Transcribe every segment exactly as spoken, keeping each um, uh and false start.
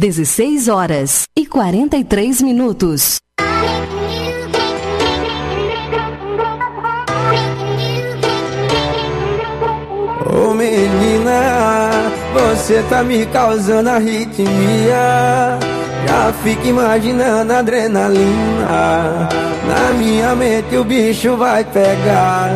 dezesseis horas e quarenta e três minutos. Ô menina, você tá me causando arritmia. Já fico imaginando a adrenalina. Na minha mente o bicho vai pegar.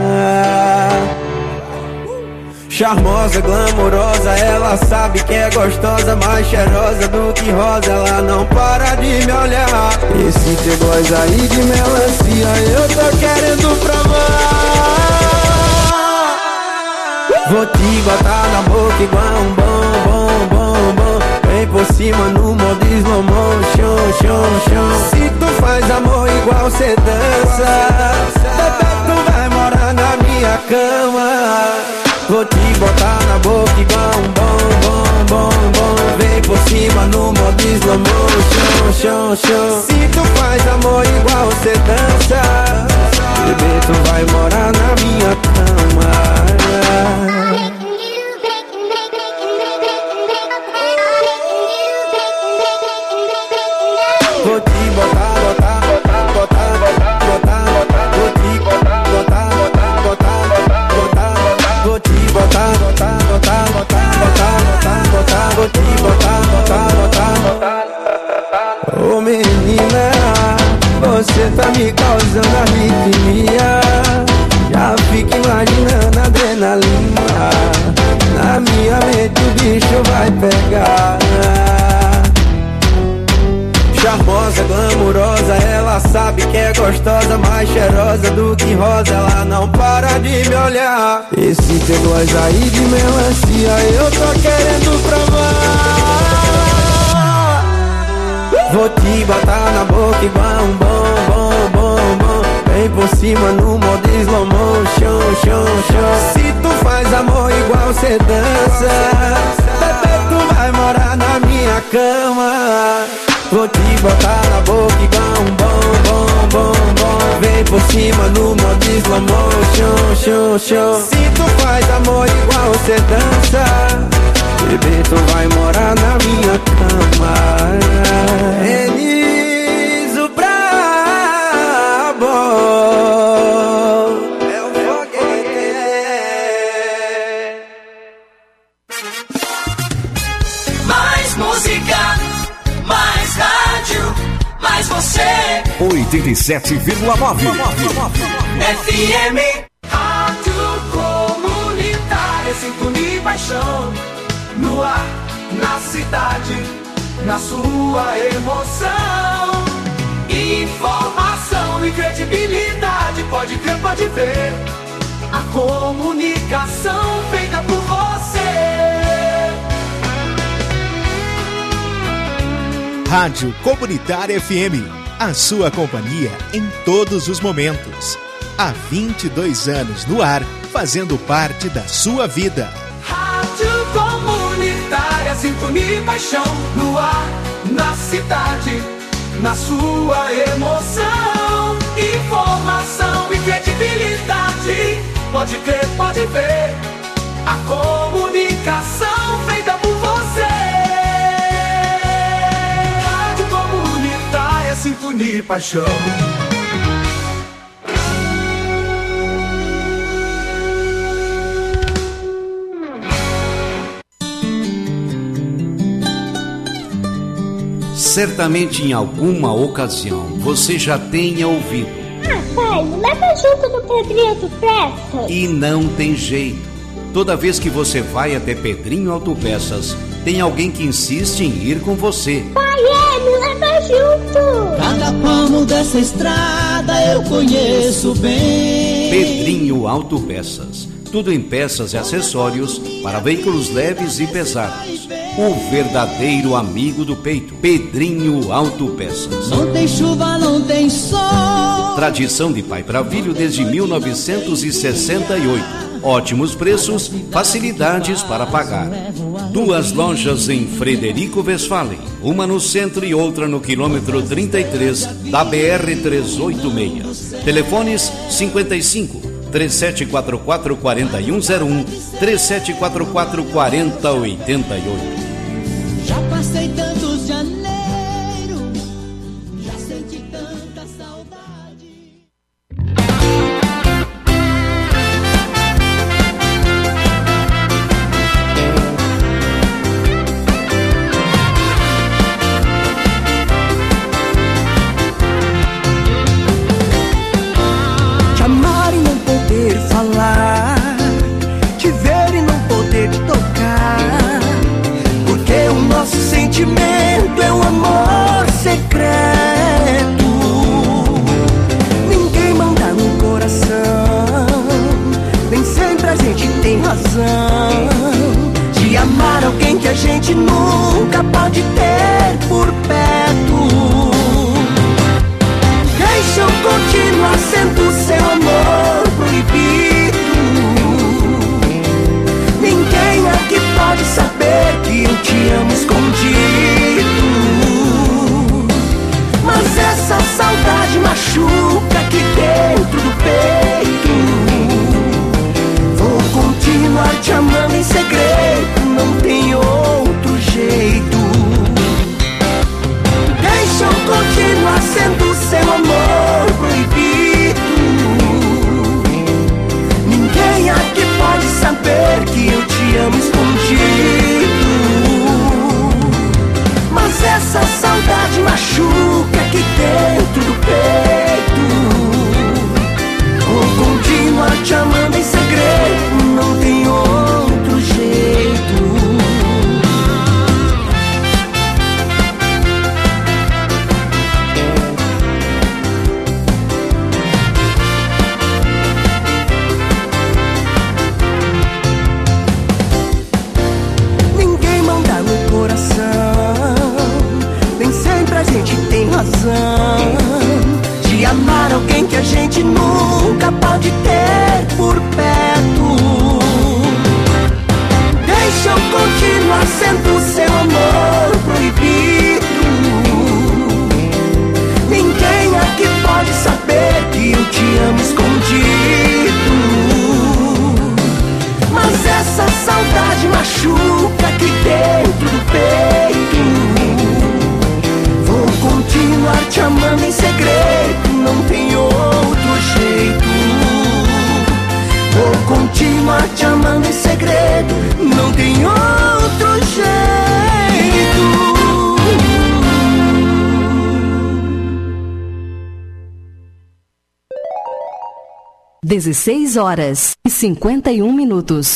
Charmosa, glamourosa, ela sabe que é gostosa, mais cheirosa do que rosa, ela não para de me olhar. Esse teu gloss aí de melancia, eu tô querendo provar. Vou te botar na boca igual um bom, bom, bom, bom. Vem por cima no modo slow motion, chão, chão. Se tu faz amor igual cê dança, bebê, tu vai morar na minha cama. Vou te botar na boca igual um bom, bom, bom, bom. Vem por cima no modo slow motion, chão, chão. Se tu faz amor igual cê dança, bebê, tu vai morar na minha cama. Vou te botar, botar, botar, botar, botar, botar, botar. Vou te botar, botar, botar, botar, botar, botar. Vou te botar, botar, botar, botar, botar, botar, botar. Vou te botar, botar, botar, botar. Ô menina, você tá me causando arritmia. Já fico imaginando a adrenalina. Na minha mente o bicho vai pegar. Charmosa, glamourosa, ela sabe que é gostosa, mais cheirosa do que rosa, ela não para de me olhar. Esse teu gloss aí de melancia, eu tô querendo provar. Vou te botar na boca igual um bom, bom, bom, bom. Vem por cima no modo slow motion, chão, chão. Se tu faz amor igual cê dança, bebê, tu vai morar na minha cama. Vou te botar na boca igual um bom, bom, bom, bom. Vem por cima no modo slow motion, chão, chão. Se tu faz amor igual cê dança, bebê, tu vai morar na minha cama. Elis o brabo é o foguete. Mais música, mais rádio, mais você. oitenta e sete vírgula nove F M. Rádio Comunitária, sintonia e paixão. No ar, na cidade, na sua emoção. Informação e credibilidade, pode crer, pode ver. A comunicação feita por você. Rádio Comunitária F M, a sua companhia em todos os momentos. Há vinte e dois anos no ar, fazendo parte da sua vida. Rádio Comunitária, sintonia e paixão. No ar, na cidade, na sua emoção. Informação e credibilidade, pode crer, pode ver. A comunicação feita por você. Rádio Comunitária, sintonia e paixão. Certamente em alguma ocasião você já tenha ouvido. Ah, pai, me leva junto no Pedrinho Autopeças. E não tem jeito. Toda vez que você vai até Pedrinho Autopeças, tem alguém que insiste em ir com você. Pai, é, me leva junto. Cada palmo dessa estrada eu conheço bem. Pedrinho Autopeças. Tudo em peças e acessórios para veículos leves e pesados. O verdadeiro amigo do peito. Pedrinho Autopeças. Não tem chuva, não tem sol. Tradição de pai para filho desde mil novecentos e sessenta e oito. Ótimos preços, facilidades para pagar. Duas lojas em Frederico Westphalen. Uma no centro e outra no quilômetro trinta e três da B R trezentos e oitenta e seis. Telefones cinquenta e cinco, três sete quatro quatro, quatro um zero um, três sete quatro quatro, quatro zero oito oito. Já passei tantos dias machuca aqui dentro do peito. Vou continuar te amando em segredo, não tem outro jeito. Deixa eu continuar sendo seu amor proibido. Ninguém aqui pode saber que eu te amo escondido. Mas essa saudade machuca aqui dentro do peito. Vou continuar te amando em segredo, não tem outro jeito. Ninguém manda no coração, nem sempre a gente tem razão de amar alguém que a gente nunca pode ter por perto. Deixa eu continuar sendo seu amor proibido. Ninguém aqui pode saber que eu te amo escondido. Mas essa saudade machuca aqui dentro do peito. Vou continuar te amando em segredo, não tem outro jeito. Vou continuar te amando em segredo, não tem outro jeito. dezesseis horas e cinquenta e um minutos.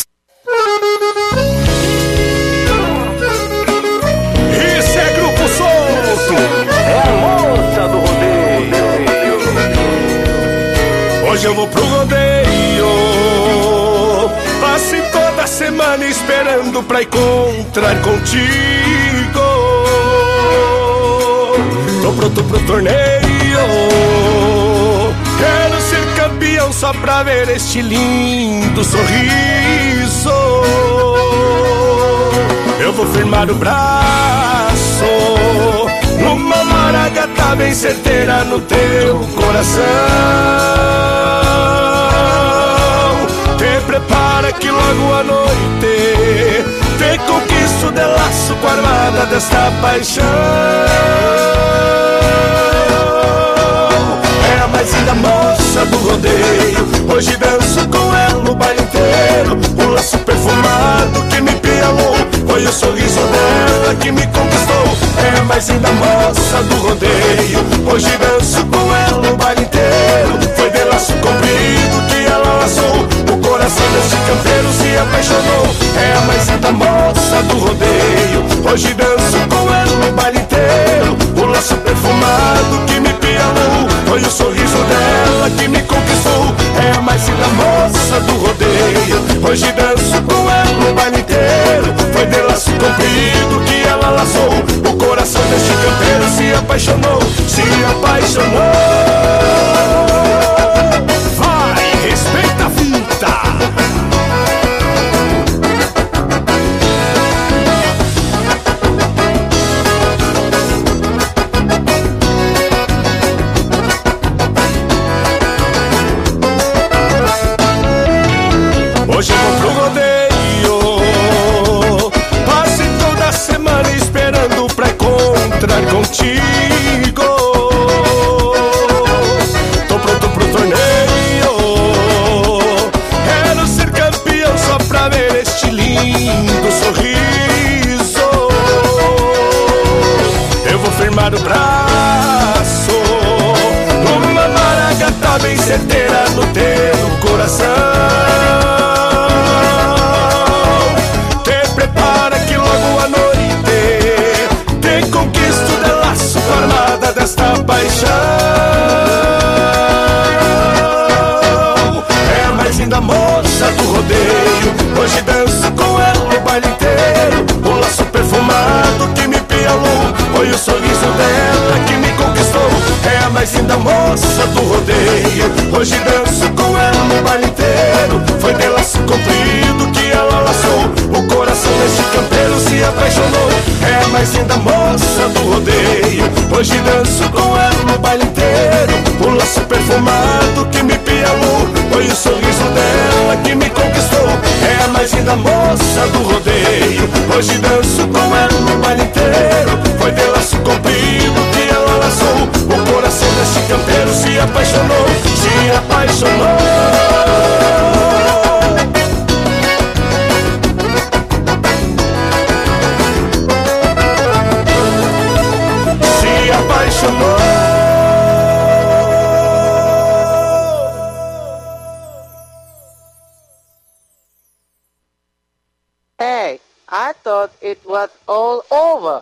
Isso é Grupo Solto, é a moça do rodeio. Hoje eu vou pro rodeio. Passei toda semana esperando pra encontrar contigo. Tô pronto pro torneio. Quero ser campeão só pra ver este lindo sorriso. Eu vou firmar o braço numa maragata bem certeira no teu coração. Te prepara que logo à noite te conquisto de laço com a armada desta paixão. É a mais linda moça do rodeio, hoje danço com ela no baile inteiro. O laço perfumado que me pialou, foi o sorriso dela que me conquistou. É a mais linda moça do rodeio, hoje danço com ela no baile inteiro. Foi de laço comprido que ela laçou, o coração desse campeiro se apaixonou. É a mais linda moça do rodeio, hoje danço com ela no baile inteiro. O laço perfumado que me pialou, foi o sorriso dela que me conquistou. É a mais linda moça do rodeio, hoje danço com ela no baile inteiro. Foi de laço comprido que ela laçou, o coração deste campeiro se apaixonou, se apaixonou. Vai, respeita a fita. Hoje eu vou pro rodeio. Passei toda semana esperando pra encontrar contigo. Tô pronto pro torneio. Quero ser campeão só pra ver este lindo sorriso. Eu vou firmar o braço numa maragata bem certeira no teu coração. Desta paixão é a mais linda moça do rodeio, hoje danço com ela no baile inteiro. O laço perfumado que me pialou, foi o sorriso dela que me conquistou. É a mais linda moça do rodeio, hoje danço com ela no baile inteiro. Foi de laço comprido que ela ela laçou o coração deste campeiro, se apaixonou. É a mais linda moça do rodeio, hoje danço com ela no baile inteiro. O laço perfumado que me pialou, foi o sorriso dela que me conquistou. É a mais linda moça do rodeio, hoje danço com ela no baile inteiro. Foi de laço comprido que ela laçou o coração deste campeiro, se apaixonou, se apaixonou. Se apaixonou. Hey, I thought it was all over.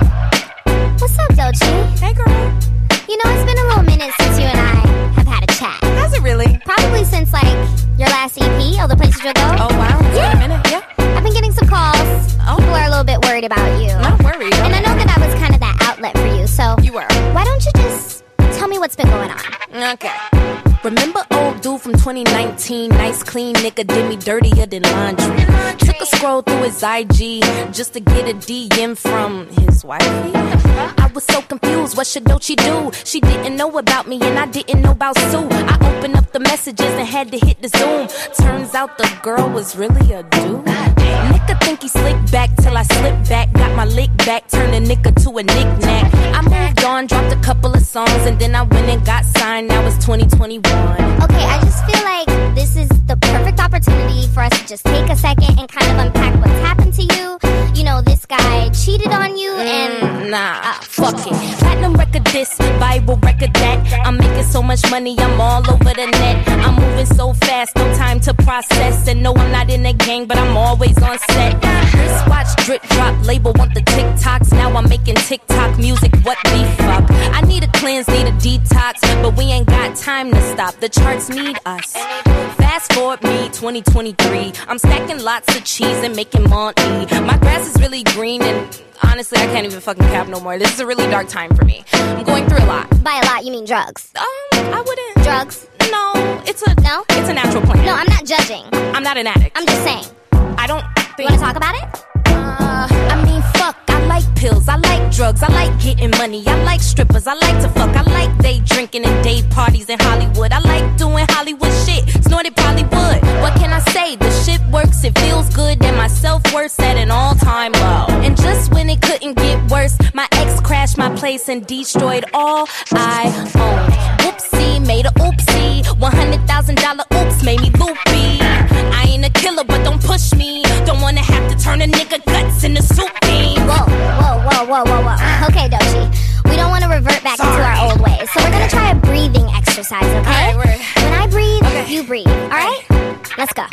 What's up, Doechii? Hey, girl. You know, it's been a little minute since you and I have had a chat. Has it really? Probably since, like, your last E P, All the Places You'll Go. Oh, wow. It's yeah. been a minute, yeah. I've been getting some calls. Oh. People are a little bit worried about you. Not worried. And I know that I was kind of that outlet for you, so... You were. Why don't you just tell me what's been going on? Okay. Remember old dude from twenty nineteen? Nice, clean nigga, did me dirtier than laundry. Took a scroll through his I G just to get a D M from his wifey. I was so confused, what should Doechii do? She didn't know about me and I didn't know about Sue. I opened up the messages and had to hit the zoom. Turns out the girl was really a dude. Nigga think he slick back till I slip back. Got my lick back, turned a nigga to a knick-knack. I moved on, dropped a couple of songs, and then I went and got signed. Now it's twenty twenty-one. Okay, I just feel like this is the perfect opportunity for us to just take a second and kind of unpack what's happened to you. You know, this guy cheated on you and... Mm, nah, uh, fuck it. Platinum record this, viral record that. I'm making so much money, I'm all over the net. I'm moving so fast, no time to process. And no, I'm not in a gang, but I'm always on set. Wristwatch, drip drop, label want the TikToks. Now I'm making TikTok music, what the fuck? I need a cleanse, need a detox, but we ain't got time to stop. The charts need us. Fast forward me, twenty twenty-three. I'm stacking lots of cheese and making money. My grass is really green and honestly, I can't even fucking cap no more. This is a really dark time for me. I'm going through a lot. By a lot, you mean drugs? Um, I wouldn't. Drugs? No, it's a no. It's a natural plan. No, I'm not judging. I'm not an addict. I'm just saying. I don't. You want to talk about it? Uh, I mean, fuck. I like pills. I like drugs. I like getting money. I like strippers. I like to fuck. I like day drinking and day parties in Hollywood. I like doing Hollywood shit. Snorted probably would. What can I say? The shit works. It feels good. And my self-worth at an all-time low. And just when it couldn't get worse, my ex crashed my place and destroyed all I owned. Whoopsie, made a oopsie. one hundred thousand dollar oops made me loopy. I ain't a killer, but don't push me. Don't wanna have to turn a nigga guts into soup bean. Whoa, whoa, whoa, whoa, whoa, whoa. Okay, Doechii, we don't want to revert back Sorry. into our old ways, so we're gonna try a breathing exercise, okay? All right, we're... When I breathe, okay. you breathe. All right? Let's go.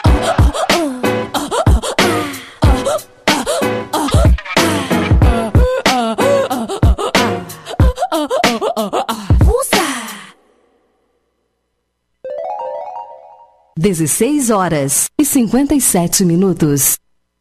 dezesseis horas e cinquenta e sete minutos.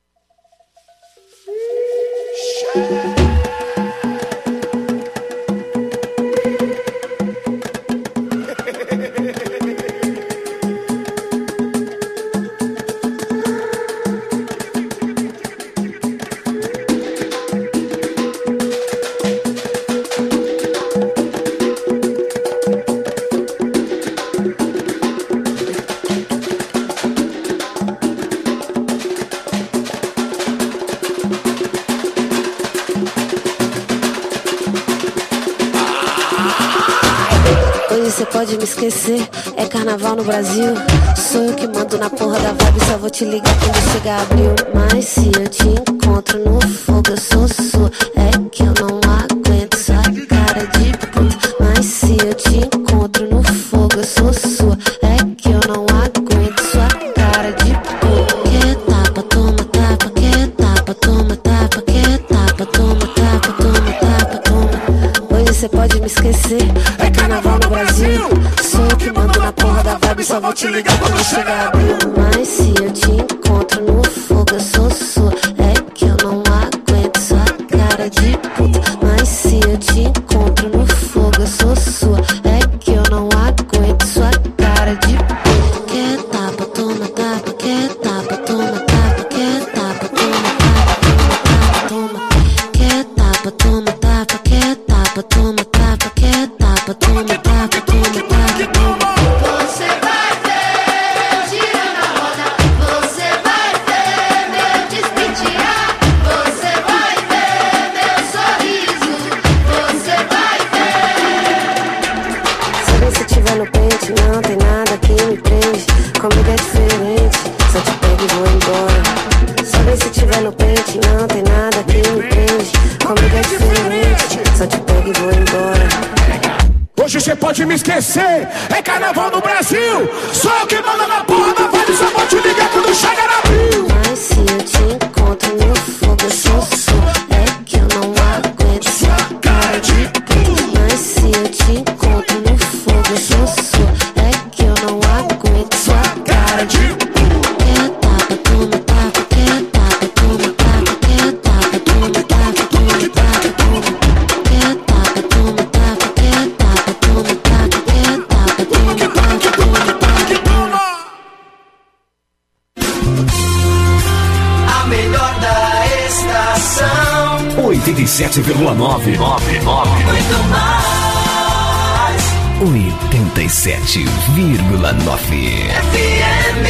Você pode me esquecer, é carnaval no Brasil. Sou eu que mando na porra da vibe, só vou te ligar quando chegar abril. Mas se eu te encontro no fogo, eu sou sua. É que eu não aguento sua cara de puta. Mas se eu te encontro no fogo, eu sou sua. É que eu não aguento sua cara de puta. Que tapa, toma tapa, que tapa, toma tapa, que tapa, toma tapa, toma tapa, toma. Hoje você pode me esquecer, é carnaval no Brasil. Sou eu que mando na porra da vibe, só vou te ligar quando chegar abril. Mas se eu te encontro no fogo, eu sou sua. É que eu não aguento sua cara de puta. Mas se eu te encontro no fogo, eu sou sua. É que eu não aguento sua cara de puta. Que tapa, toma tapa, que tapa, toma tapa. no pente, não tem nada que me prende. Comigo é diferente, só te pego e vou embora. Só vem se tiver no pente, não tem nada que me prende. Comigo é diferente, só te pego e vou embora. Hoje cê pode me esquecer, é carnaval no Brasil. Só eu que manda na porra da vibe, só vou te ligar quando chega na abril. Mas se eu te encontro no fogo, eu sou sou. É que eu não aguento sua cara de puto. Mas se eu te encontro no fogo, eu sou sou. É que eu não aguento sua cara de puto. Quer tapa, toma tapa, quer tapa, toma tapa, quer tapa, toma tapa, toma tapa, toma. Quer tapa, toma tapa, quer tapa, toma tapa, quer tapa, toma tapa, toma tapa, toma. A melhor da estação oitenta e sete vírgula nove. Muito mais oitenta e sete vírgula nove. F M.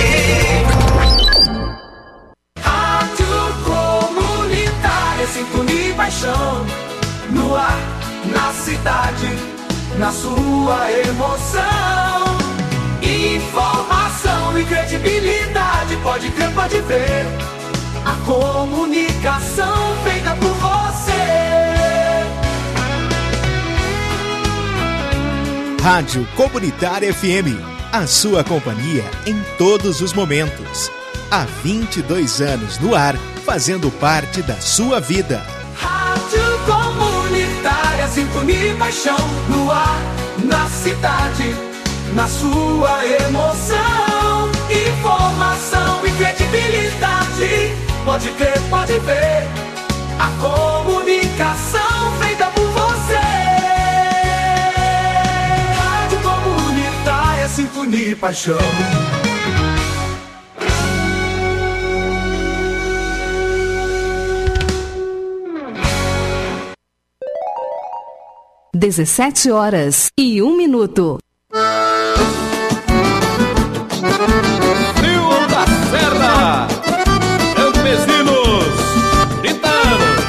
Rádio Comunitária, sintonia e paixão. No ar, na cidade, na sua emoção. Informação e credibilidade, pode crer, pode ver. A comunicação feita por você. Rádio Comunitária F M, a sua companhia em todos os momentos. Há vinte e dois anos no ar, fazendo parte da sua vida. Rádio Comunitária, sintonia e paixão. No ar, na cidade, na sua emoção. Informação e credibilidade, pode crer, pode ver. A comunicação feita por você. Rádio Comunitária, sintonia e paixão. dezessete horas e um minuto. Rio da Serra, campesinos, gritanos.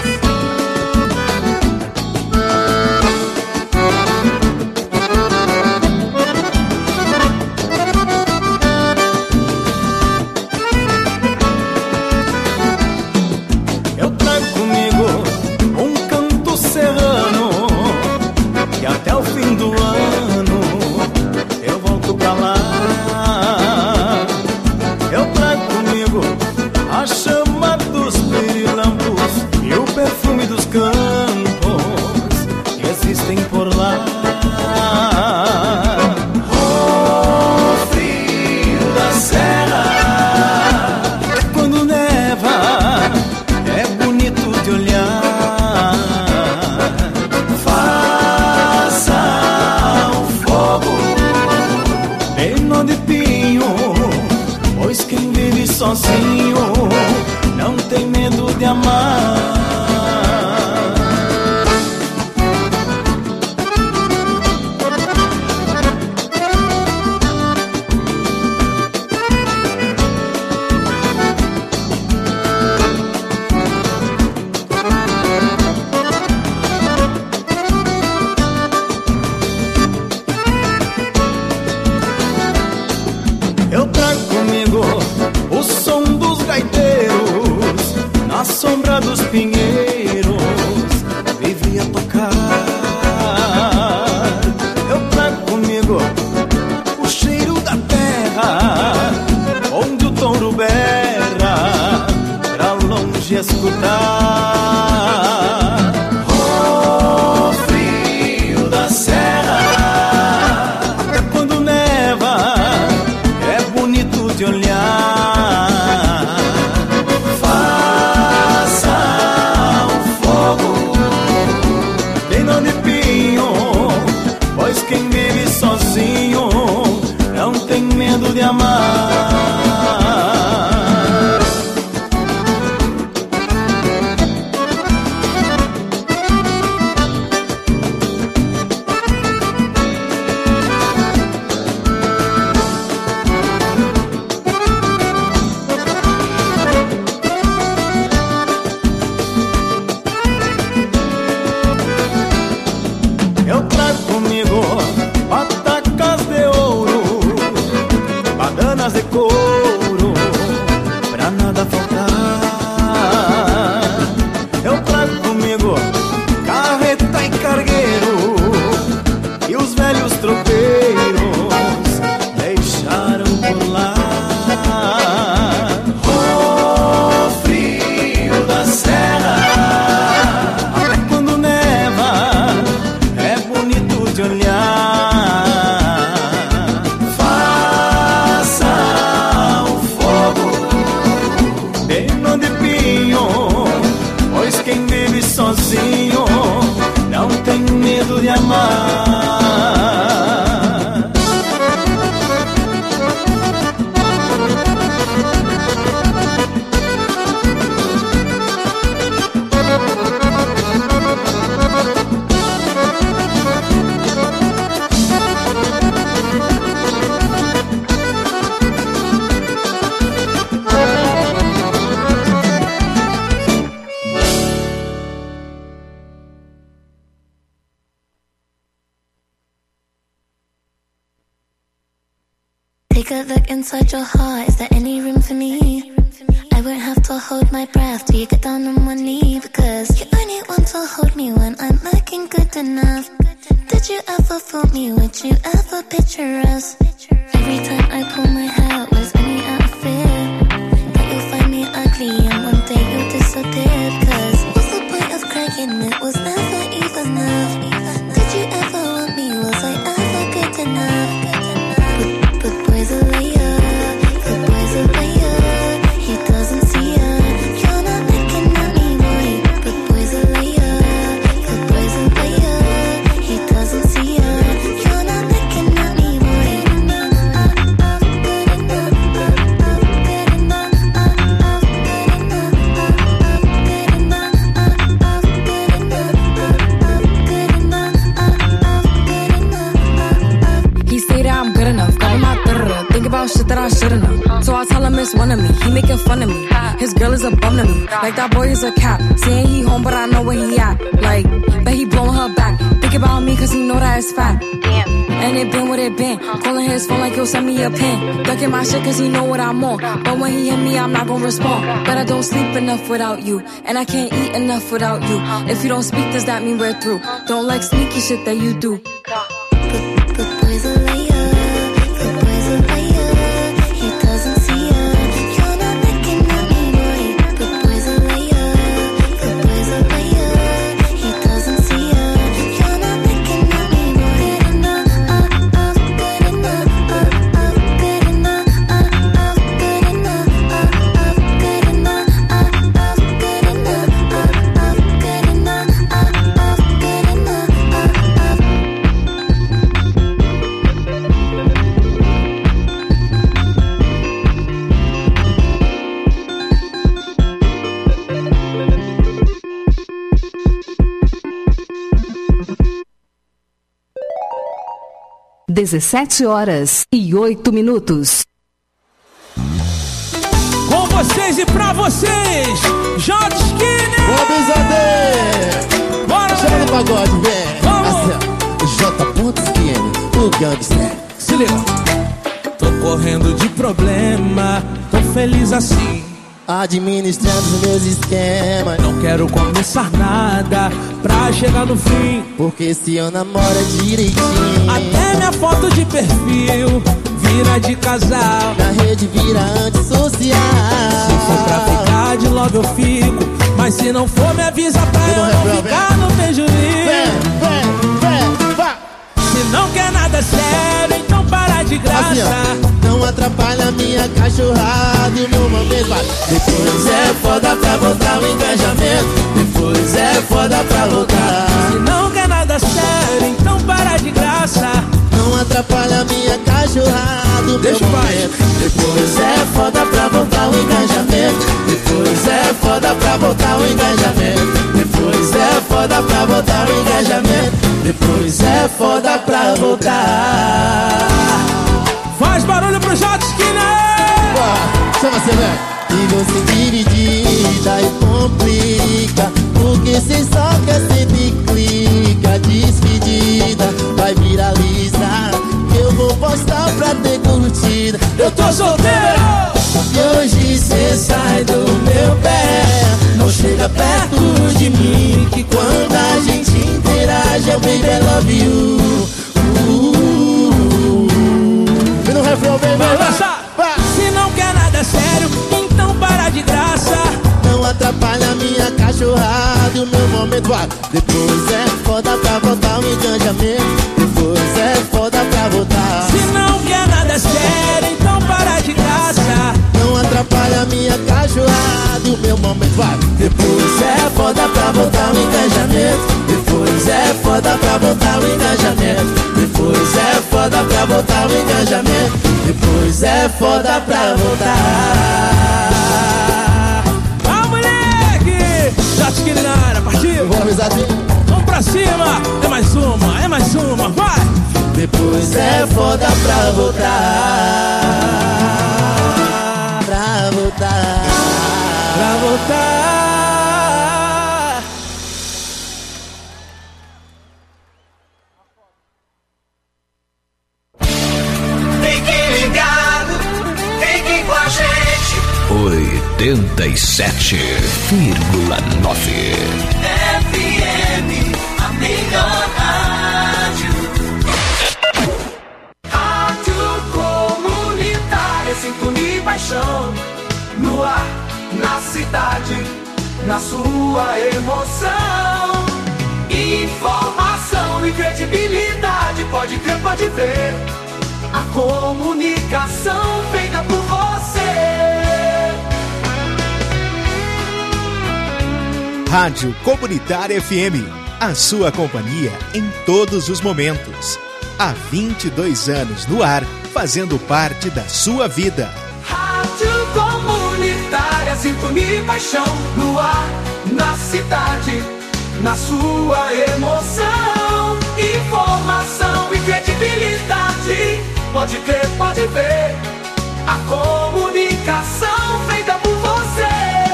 Eu trago comigo um canto serrano, que até o fim do ano eu volto pra lá. Eu trago comigo a chama dos pirilampos e o perfume dos campos que existem por lá. O frio da serra, quando neva, é bonito de olhar. Faça um fogo bem no de pinho, pois quem vive sozinho não tem medo de amar. Eu trago comigo o som dos gaiteiros, na sombra dos pinheiros vivia tocar. Eu trago comigo o cheiro da terra, onde o touro berra pra longe escutar. O frio da serra, até quando neva, é bonito de olhar. Faça um fogo bem no de pinho, pois quem vive sozinho não tem medo de amar. Take a look inside your heart. Is there any room for me? I won't have to hold my breath till you get down on one knee, because you only want to hold me when I'm looking good enough. Did you ever fool me? Would you ever picture us? Every time I pull my hair, was only out of fear that you'll find me ugly and one day you'll disappear. Cause what's the point of crying? It was never even enough. Did you ever want me? Was I ever good enough? But, but boys are liar, but boys are liar. He doesn't see ya. You're not looking at me, boy. But boys are liar, but boys are liar. He doesn't see ya. You're not looking at me, boy. He say that I'm good enough, got him out there, think about shit that I shouldn't have. So I tell him it's one of me, he making fun of me. His girl is a bum to me, like that boy is a cap. Saying he home, but I know where he at. Like, bet he blowing her back. Think about me, cause he know that it's fat. And it been what it been. Calling his phone like he'll send me a pin. Ducking my shit cause he know what I'm on. But when he hit me, I'm not gonna respond. But I don't sleep enough without you, and I can't eat enough without you. If you don't speak, does that mean we're through? Don't like sneaky shit that you do. But boys are liar, but boys are liar. He doesn't see ya. You're not looking at me, boy. But boys are liar, but boys are liar. He doesn't see ya. You're not looking at me, boy. Good enough, uh, uh, good enough, uh, uh, good enough, uh, uh, good enough, uh, uh, good enough, uh, uh, good enough, uh, uh, good enough, uh, uh, good enough, uh, uh. dezessete horas e oito minutos. Com vocês e pra vocês, J Skinner! Boa, Bizadê! Bora! Chama no pagode, vem! Vamos! J. Skinner, o gangster. Se liga! Tô correndo de problema, tô feliz assim. Administrando os meus esquemas. Não quero começar nada pra chegar no fim, porque se eu namoro direitinho, até minha foto de perfil vira de casal, na rede vira antissocial. Se for pra ficar de logo eu fico, mas se não for me avisa pra eu, eu não refrão, ficar, vem. Não tem juízo. Vem, vem, vem, vá. Se não quer nada sério, então para de graça. Assim, não atrapalha minha cachorrada e o meu momento vai. Depois é foda pra botar o engajamento. Depois é foda pra voltar. Se não quer nada sério, então para de graça. Não atrapalha minha cachorrada e o meu momento. Depois é foda pra botar o engajamento. Depois é foda pra botar o engajamento. Depois é foda pra botar o engajamento. Depois é foda pra voltar. Faz barulho pro J Skinner! Chama você, velho! E você dividida e complica, porque cê só quer sempre clica. Despedida vai viralizar, eu vou postar pra ter curtida. Eu tô solteiro! E hoje cê sai do meu pé, não chega perto de mim, que quando a gente interage eu baby I love you. E no refrão vem, vai, vai. Se não quer nada sério, então para de graça. Não atrapalha minha cachorrada e o meu momento vai. Depois é foda pra botar o engajamento. Depois é foda pra botar. Se não quer nada sério, então para de graça. Não atrapalha minha cachorrada e o meu momento vai. Depois é foda pra botar o engajamento. Depois é foda pra botar o engajamento. Depois é foda pra botar o engajamento. Depois é foda pra voltar. Ah, moleque! Já te queria na área, partiu? Vou avisar de... Vamos pra cima! É mais uma, é mais uma, vai! Depois é foda pra voltar. Pra voltar. Pra voltar. Fique ligado. oitenta e sete vírgula nove. F M, a melhor rádio. Rádio Comunitária, sintonia e paixão. No ar, na cidade, na sua emoção. Informação e credibilidade, pode crer, pode ver. A comunicação feita por você. Rádio Comunitária F M, a sua companhia em todos os momentos. Há vinte e dois anos no ar, fazendo parte da sua vida. Rádio Comunitária, sintonia e paixão. No ar, na cidade, na sua emoção. Informação e credibilidade, pode crer, pode ver. A comunicação feita por você.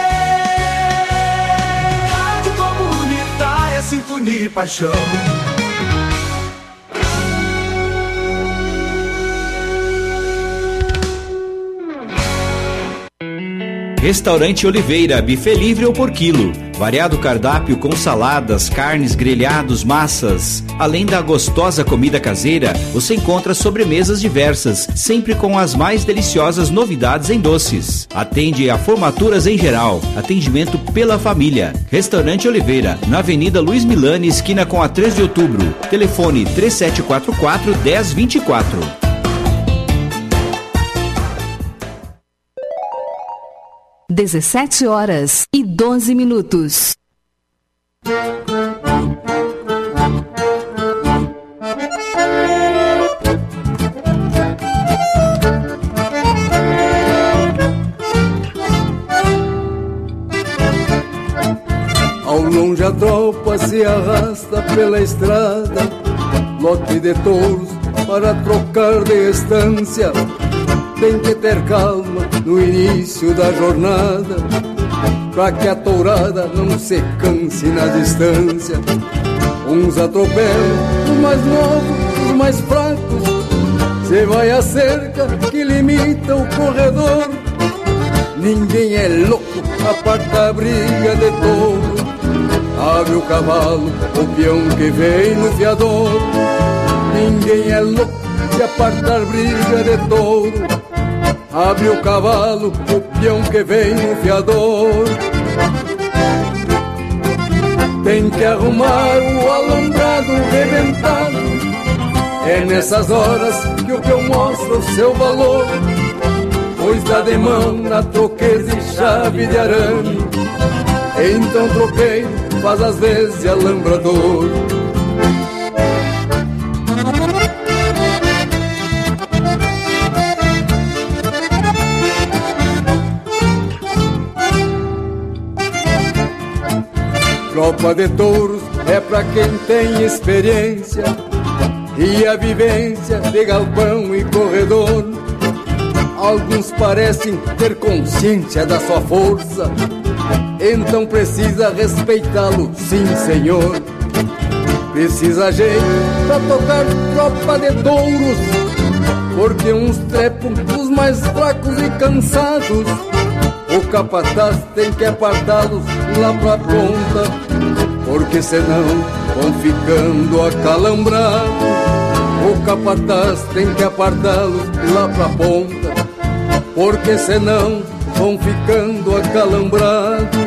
Rádio Comunitária, sintonia e paixão. Restaurante Oliveira, buffet livre ou por quilo. Variado cardápio com saladas, carnes, grelhados, massas. Além da gostosa comida caseira, você encontra sobremesas diversas, sempre com as mais deliciosas novidades em doces. Atende a formaturas em geral. Atendimento pela família. Restaurante Oliveira, na Avenida Luiz Milani, esquina com a três de outubro. Telefone três sete quatro quatro, um zero dois quatro. dezessete horas e doze minutos. Ao longe a tropa se arrasta pela estrada, lote de touros para trocar de estância. Tem que ter calma no início da jornada, pra que a tourada não se canse na distância. Uns atropelam os mais novos, os mais fracos. Se vai a cerca que limita o corredor. Ninguém é louco, aparta a briga de touro. Abre o cavalo, o peão que vem no fiador. Ninguém é louco de apartar briga de touro. Abre o cavalo, o peão que vem no fiador. Tem que arrumar o alambrado rebentado. É nessas horas que o peão mostra o seu valor, pois dá de mão na troqueza e chave de arame. Então troqueiro faz às vezes alambrador. Tropa de touros é pra quem tem experiência e a vivência de galpão e corredor. Alguns parecem ter consciência da sua força, então precisa respeitá-lo, sim senhor. Precisa gente pra tocar tropa de touros, porque uns trepam os mais fracos e cansados. O capataz tem que apartá-los lá pra ponta, porque senão vão ficando acalambrados. O capataz tem que apartá-los lá pra ponta, porque senão vão ficando acalambrados.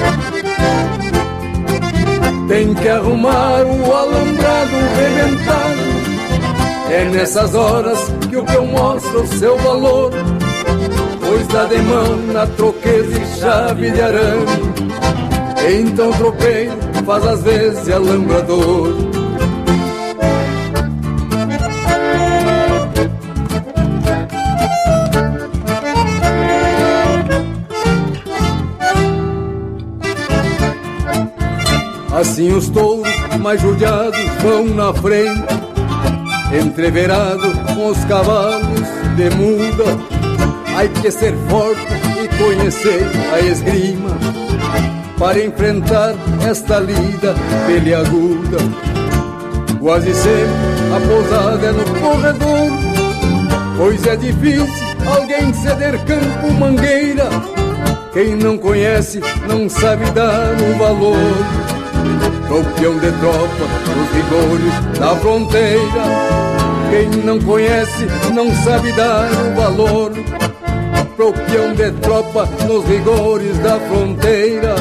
Tem que arrumar o alambrado rebentado. É nessas horas que o peão mostra o seu valor, pois dá de mão na troqueza e chave de arame. Então tropeiro faz às vezes alambrador. Assim os touros mais judiados vão na frente, entreverado com os cavalos de muda. Há que ser forte e conhecer a esgrima para enfrentar esta lida peleaguda. Quase sempre a pousada é no corredor, pois é difícil alguém ceder campo mangueira. Quem não conhece não sabe dar o valor. Tropeão de tropa nos rigores da fronteira. Quem não conhece não sabe dar o valor. Tropeão de tropa nos rigores da fronteira.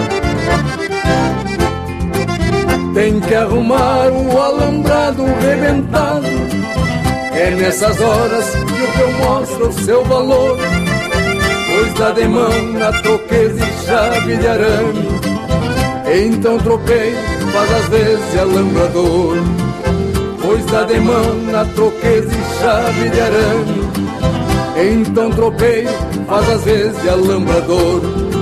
Tem que arrumar o alambrado rebentado. É nessas horas que o peão mostra o seu valor. Pois dá de mão na troqueza e chave de arame. Então tropeio faz às vezes alambrador. Pois dá de mão na troqueza e chave de arame. Então tropeio faz às vezes alambrador.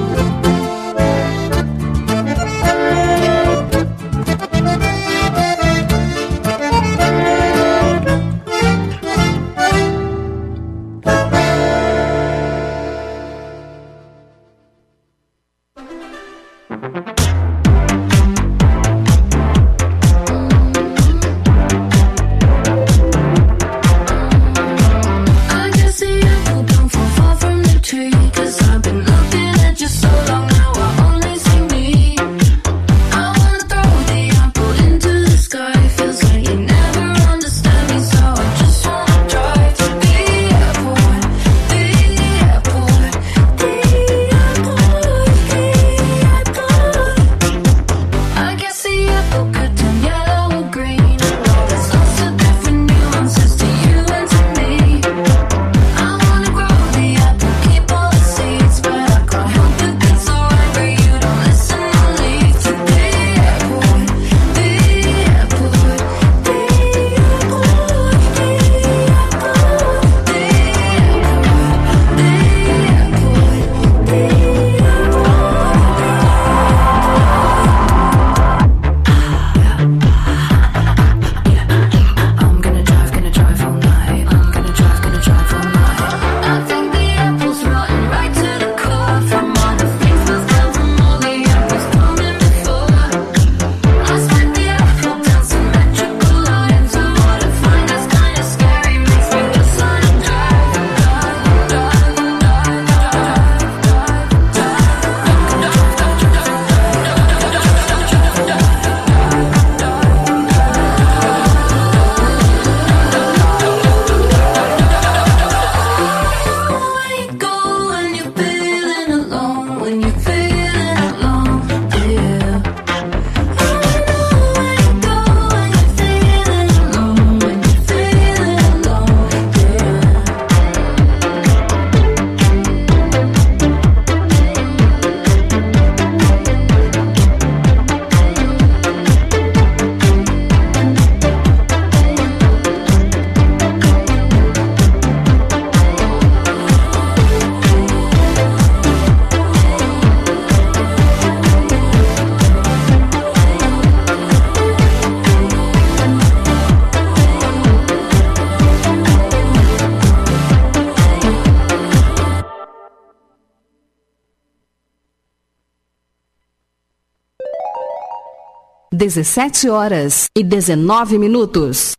dezessete horas e dezenove minutos.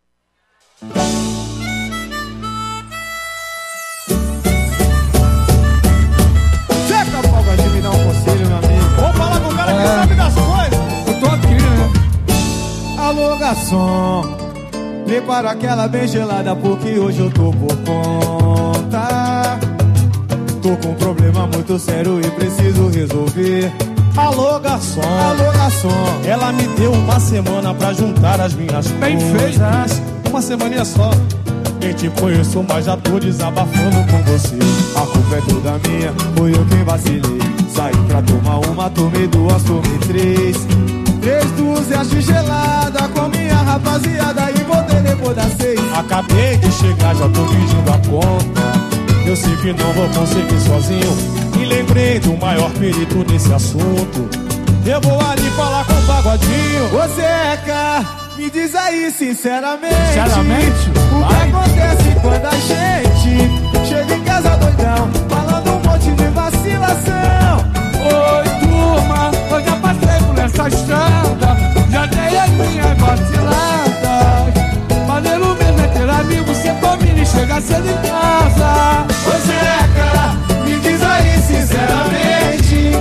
Chega, Paulo, de me dar um conselho, meu amigo. Vamos falar com o cara é. que sabe das coisas. Eu tô aqui, né? Alô, garçom, prepara aquela bem gelada, porque hoje eu tô por conta. Tô com um problema muito sério e preciso resolver. Alô, garçom, alô, garçom, ela me deu uma semana pra juntar as minhas bem feitas. Uma semaninha só. Nem te conheço, mas já tô desabafando com você. A culpa é toda minha, foi eu quem vacilei. Saí pra tomar uma, tomei duas, tomei três. Três dúzias gelada com minha rapaziada e voltei depois das seis. Acabei de chegar, já tô pedindo a conta. Eu sei que não vou conseguir sozinho. E lembrei do maior perito desse assunto. Eu vou ali falar com o Pagodinho. Ô Zeca, me diz aí sinceramente, sinceramente, o vai. que acontece quando a gente chega em casa doidão, falando um monte de vacilação. Oi turma, eu já passei por essa estrada, já dei as minhas vaciladas. Maneiro mesmo é ter amigo, sem família e chegar cedo em casa. Ô Zeca, me diz aí sinceramente,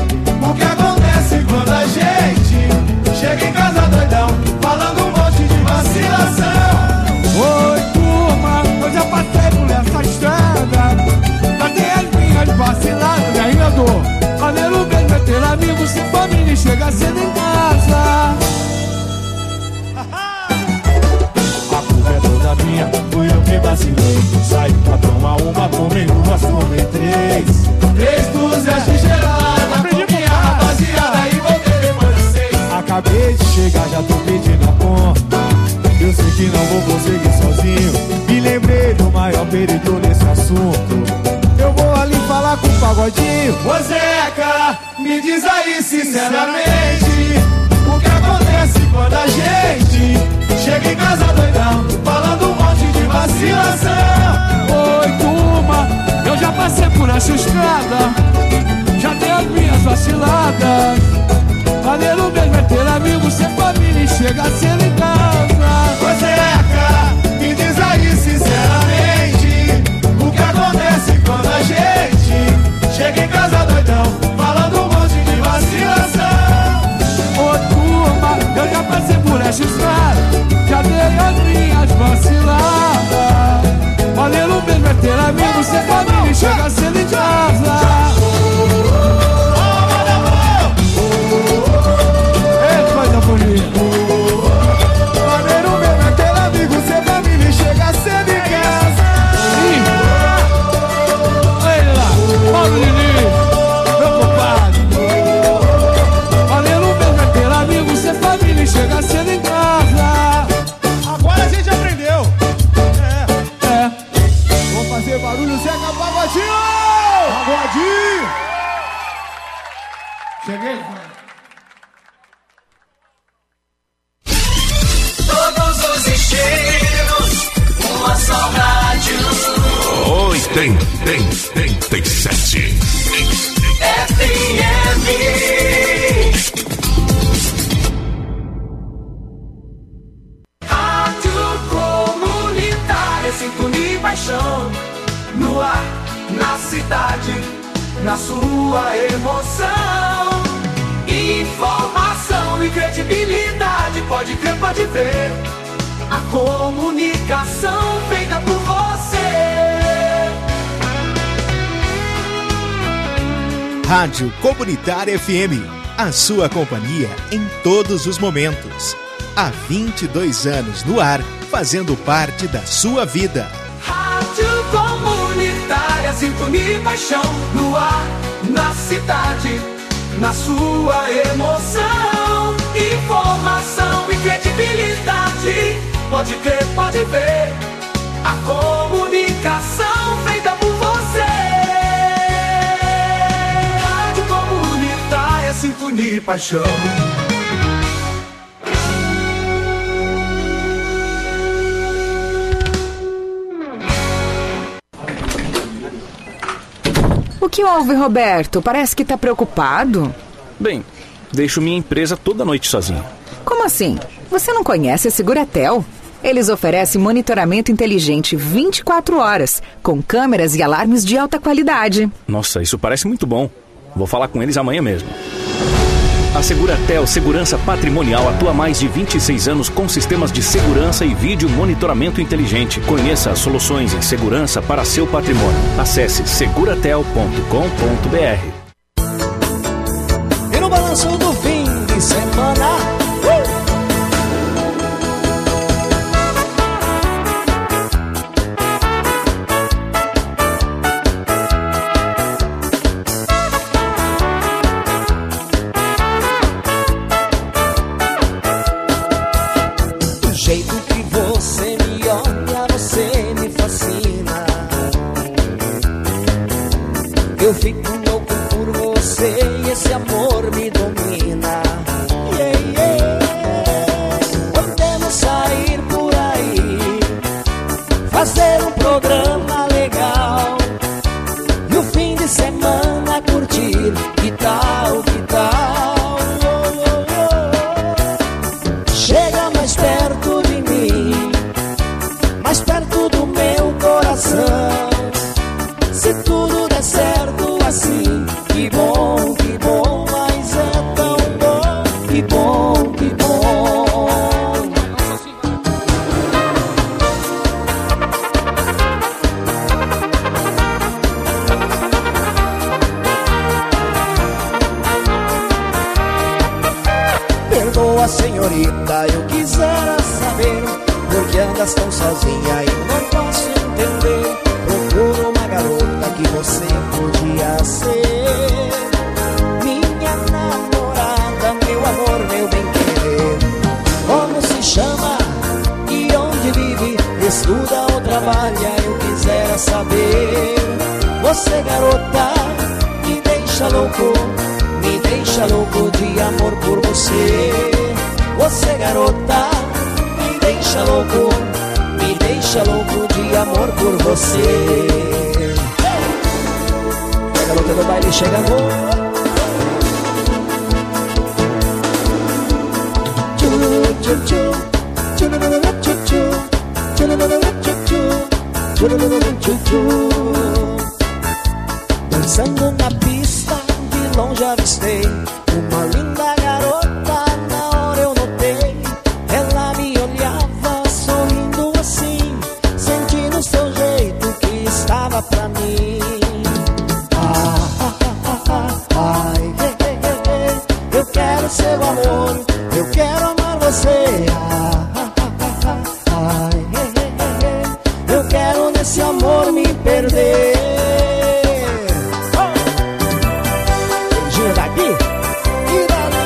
duas, tomei três. Três dúzias de gelada, comi a rapaziada e voltei depois das seis. Acabei de chegar, já tô pedindo a conta. Eu sei que não vou conseguir sozinho. Me lembrei do maior perigo nesse assunto. Eu vou ali falar com o Pagodinho. Ô Zeca, me diz aí sinceramente, o que acontece quando a gente chega em casa doidão, falando um monte de vacilação. Oi, turma, eu já passei por essa estrada, já dei as minhas vaciladas. Valendo mesmo é ter amigo, ser família e chegar cedo em casa. Ô Zeca, me diz aí sinceramente, o que acontece quando a gente chega em casa doidão, falando um monte de vacilação. Ô turma, eu já passei por essa estrada, já dei as minhas vaciladas. Valendo mesmo é ter amigo, ser família e chegar cedo em casa. Maneiro mesmo, aquele amigo, ser família e chega cedo em casa. Olha lá, Paulo Lili, meu compadre. Maneiro mesmo, aquele amigo, ser família e chega cedo em casa. Agora a gente aprendeu. É, é. Vamos fazer barulho, Zeca Pagodinho. Pagodinho. Cheguei. Uma só rádio. oitenta e sete F M. Rádio Comunitária, sintonia e paixão. No ar, na cidade, na sua emoção. Informação e credibilidade, pode crer, pode ver. A comunicação feita por você. Rádio Comunitária F M, a sua companhia em todos os momentos. Há vinte e dois anos no ar, fazendo parte da sua vida. Rádio Comunitária, sintonia e paixão. No ar, na cidade, na sua emoção. Informação e credibilidade, pode crer, pode ver. A comunicação feita por você. Rádio Comunitária, sintonia e paixão. O que houve, Roberto? Parece que tá preocupado. Bem, deixo minha empresa toda noite sozinho. Como assim? Você não conhece a Seguratel? Eles oferecem monitoramento inteligente vinte e quatro horas, com câmeras e alarmes de alta qualidade. Nossa, isso parece muito bom. Vou falar com eles amanhã mesmo. A Seguratel Segurança Patrimonial atua há mais de vinte e seis anos com sistemas de segurança e vídeo monitoramento inteligente. Conheça as soluções em segurança para seu patrimônio. Acesse seguratel ponto com ponto b r. E no balanço do fim de semana, uh! Eu fico louco por você e esse amor me domina. Yeah, yeah. Podemos sair por aí, fazer um programa legal e o fim de semana curtir. Que tal, que tal? Oh, oh, oh. Chega mais perto de mim, mais perto do meu coração. Se tudo der certo assim, que bom, que bom, mas é tão bom, que bom, que bom. Perdoa, senhorita, eu quisera saber por que andas tão sozinha e não posso entender. Procuro uma garota que que você podia ser minha namorada, meu amor, meu bem-querer. Como se chama e onde vive, estuda ou trabalha, eu quisera saber. Você, garota, me deixa louco, me deixa louco de amor por você. Você, garota, me deixa louco, me deixa louco de amor por você. A garota do baile chega, amor. Dançando na pista, de longe avistei uma linda garota, na hora eu notei. Ela me olhava sorrindo assim, sentindo o seu jeito que estava pra mim. Ah, ah, ah, ah, ai, eh, eh, eh, eh, eu quero seu amor, eu quero amar você. Ah, ah, ah, ah, ai, eh, eh, eh, eh, eu quero nesse amor me perder. Beijinho daqui e dali.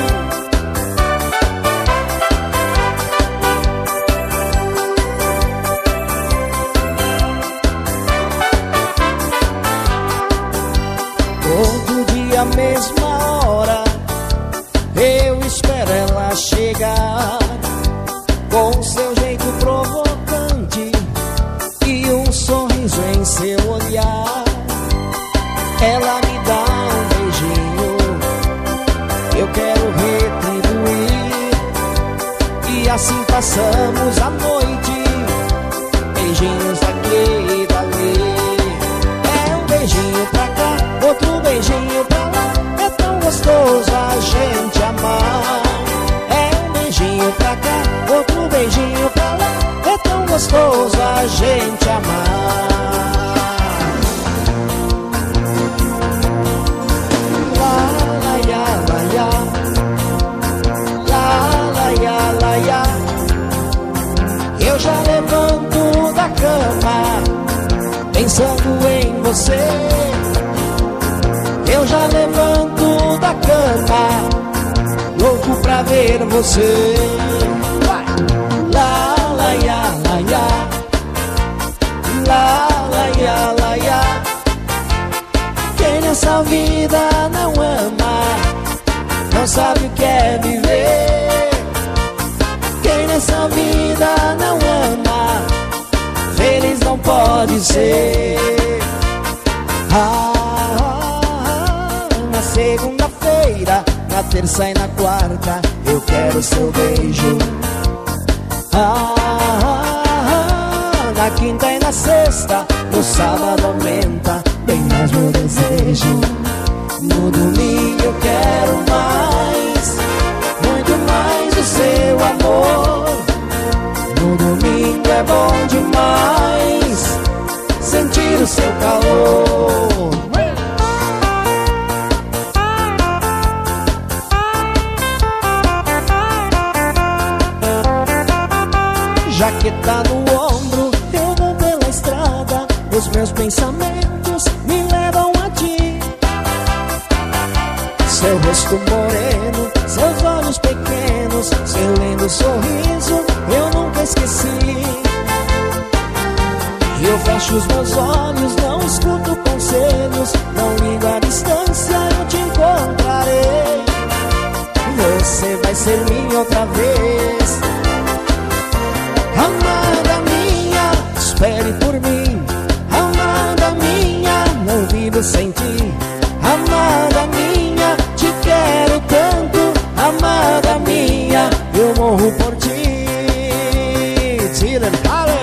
Todo dia, mesma hora, eu espero ela chegar, com seu jeito provocante e um sorriso em seu olhar. Ela me dá um beijinho, eu quero retribuir, e assim passamos a noite, beijinhos aqui e dali. É um beijinho pra cá, outro beijinho pra lá, é tão gostoso a gente amar. É um beijinho pra cá, outro beijinho pra lá, é tão gostoso a gente amar. La la ya la ya, la la ya la ya. Eu já levanto da cama pensando em você. Eu já levanto da cama louco pra ver você. Vai. La la ya la ya, la la ya la ya. Quem nessa vida não ama, não sabe o que é viver. Quem nessa vida não ama, feliz não pode ser. Ah, na segunda-feira, na terça e na quarta, eu quero seu beijo. Ah, na quinta e na sexta, no sábado aumenta bem mais meu desejo. No domingo eu quero mais, muito mais o seu amor. No domingo é bom demais sentir o seu calor. Jaqueta no ombro, eu vou pela estrada, os meus pensamentos me levam a ti. Seu rosto moreno, seus olhos pequenos, seu lindo sorriso, eu nunca esqueci. Eu fecho os meus olhos, não escuto conselhos, não ligo a distância, eu te encontrarei. Você vai ser minha outra vez. Amada minha, espere por mim. Amada minha, não vivo sem ti. Amada minha, te quero tanto. Amada minha, eu morro por ti. Tira Allen.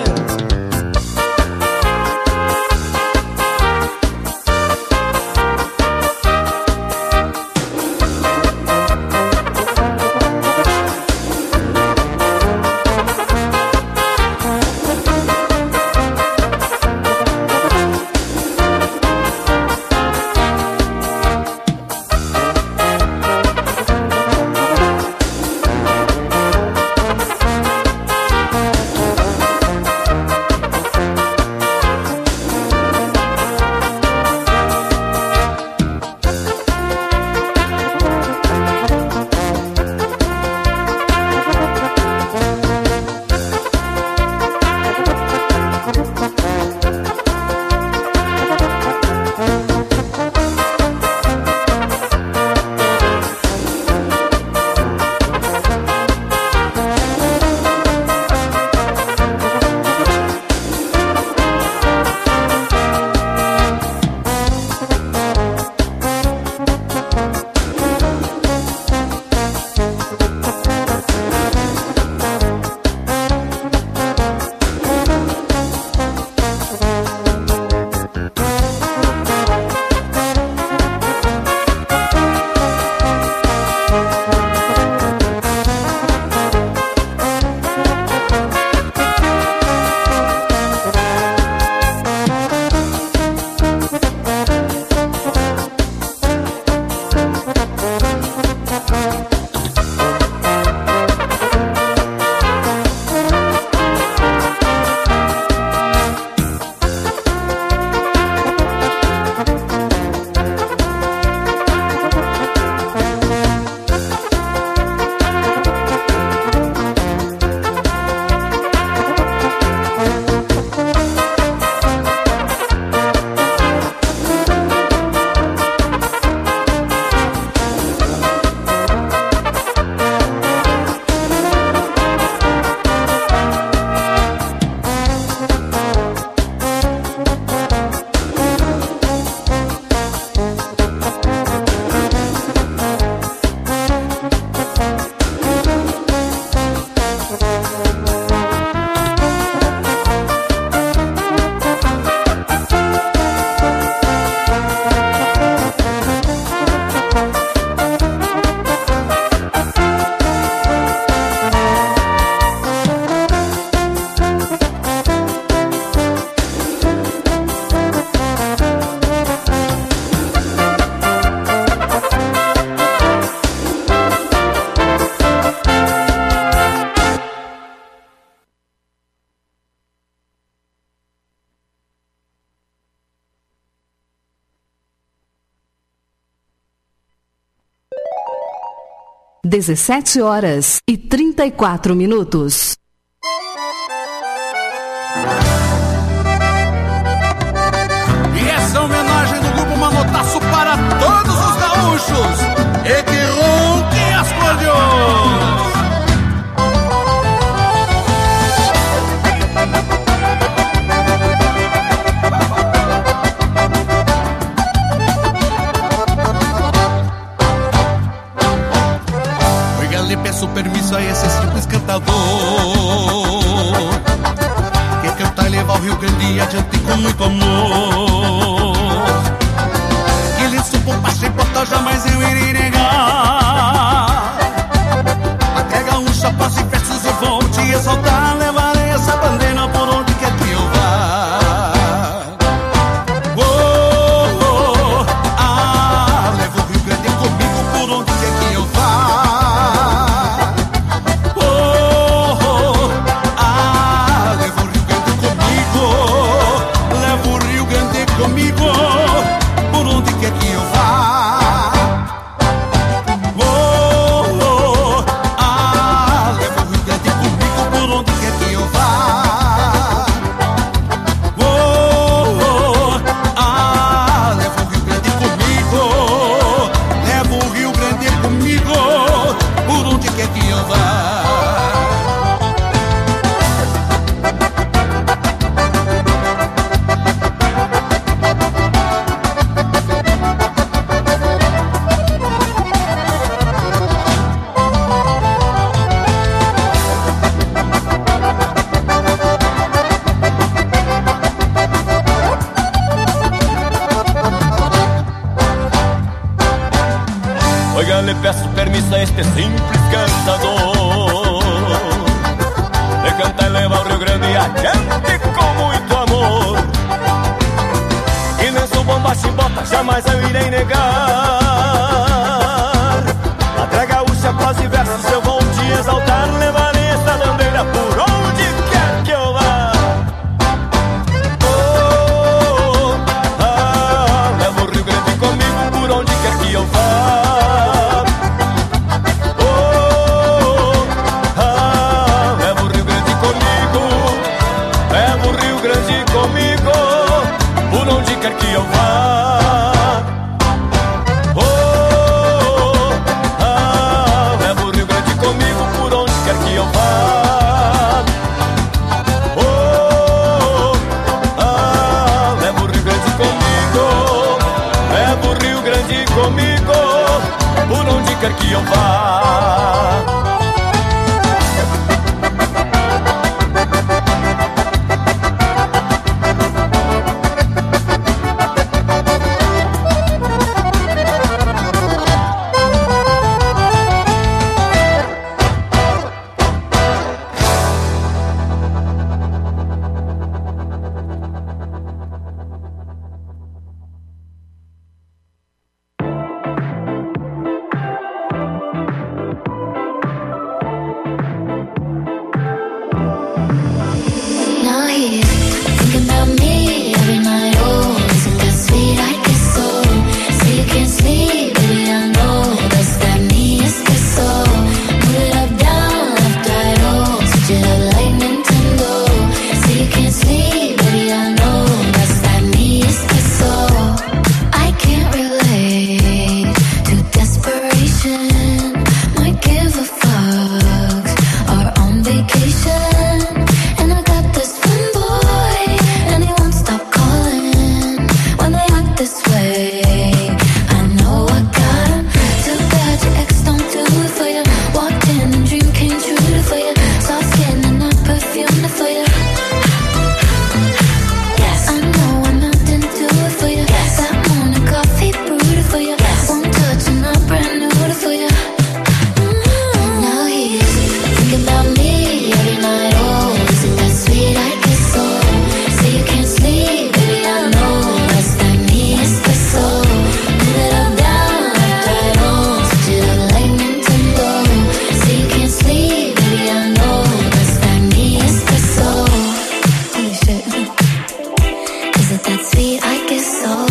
dezessete horas e trinta e quatro minutos. E essa homenagem do grupo Manotaço para todos os gaúchos e que ronquem as cordeões. Oiga, lhe peço permisso a esse simples cantador que canta e leva o Rio Grande adiante com muito amor. Que ele supor paixão e porta jamais eu irei negar. Até gaúcha, passe versos eu vou te exaltar. Levarei essa bandeira por onde quer que eu vá. Oh, oh, ah, levo o Rio Grande comigo por onde quer que eu vá. Oh, oh, ah, levo o Rio Grande comigo. Levo o Rio Grande comigo por onde quer que eu vá. Oh, oh, ah, levo o Rio Grande comigo por onde quer que eu vá. Oh, oh, ah, levo o Rio Grande comigo. Levo o Rio Grande comigo por onde quer que eu vá. Oiga, lhe peço permisso a este simples cantador de cantar e levar o Rio Grande adiante com muito amor. E nesse bomba chimbota jamais eu irei negar. Até gaúcha, prós e versos eu vou te exaltar. Levarei essa bandeira por onde quer que eu vá. Oh, ah, levo o Rio Grande comigo por onde quer que eu vá. Quer que eu vá. Oh, ah, levo o Rio Grande comigo por onde quer que eu vá. Oh, ah, levo o Rio Grande comigo. Levo o Rio Grande comigo por onde quer que eu vá.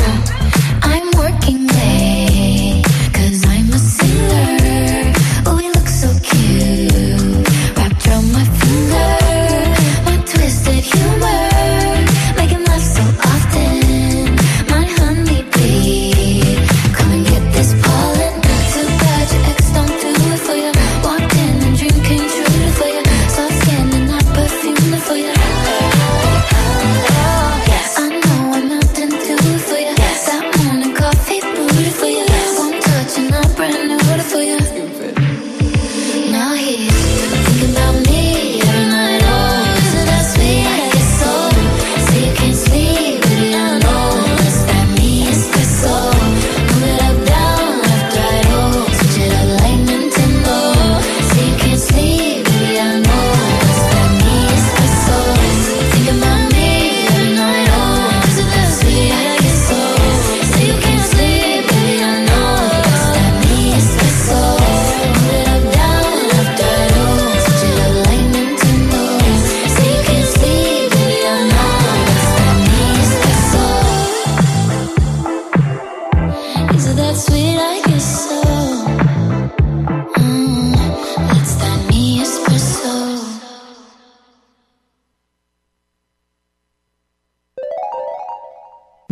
I'm working late, 'cause I'm a sinner. Oh, we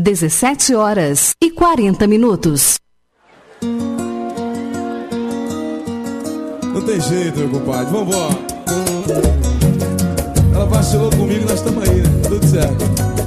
dezessete horas e quarenta minutos. Não tem jeito, meu compadre, vambora. Ela vacilou comigo, nós estamos aí, né? Tudo certo.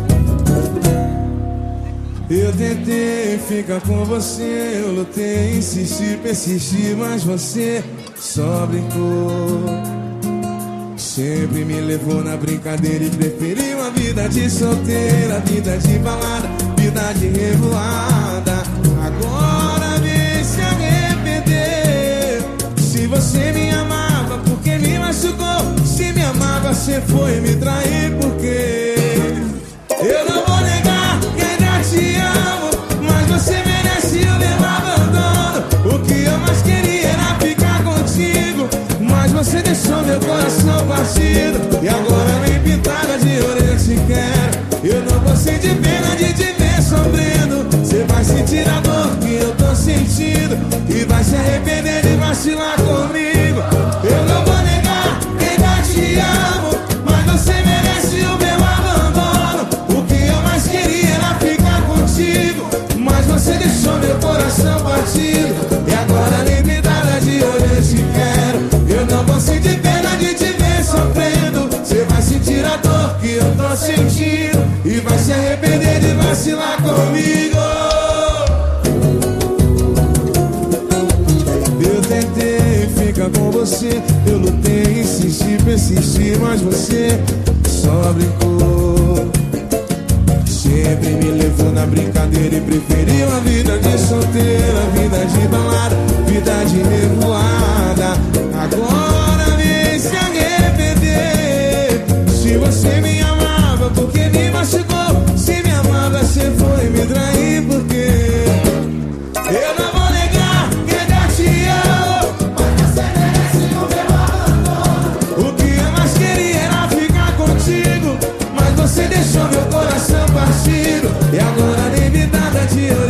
Eu tentei ficar com você, eu lutei, insisti, persisti, mas você só brincou. Sempre me levou na brincadeira e preferiu a vida de solteira, vida de balada, vida de revoada. Agora vem se arrepender. Se você me amava, porque me machucou? Se me amava, você foi me trair, porque eu não vou negar que ainda te amo, mas você merece o meu abandono. O que eu mais queria era ficar contigo, mas você deixou meu coração partido. E agora nem pintada de orelha te quero. Eu não vou sentir pena de te ver sofrendo. Você vai sentir a dor que eu tô sentindo e vai se arrepender de vacilar comigo. Eu não vou negar que ainda te amo, mas você merece o meu abandono. O que eu mais queria era ficar contigo, mas você deixou meu coração partido. E agora nem pintada de orelha te quero. Eu não vou sentir pena de te ver sofrendo. Você vai sentir a dor que eu tô sentindo e vai se arrepender de vacilar comigo. Eu tentei ficar com você, eu lutei, insisti, persisti, mas você só brincou. Sempre me levou na brincadeira e preferiu a vida de solteira, vida de balada, vida de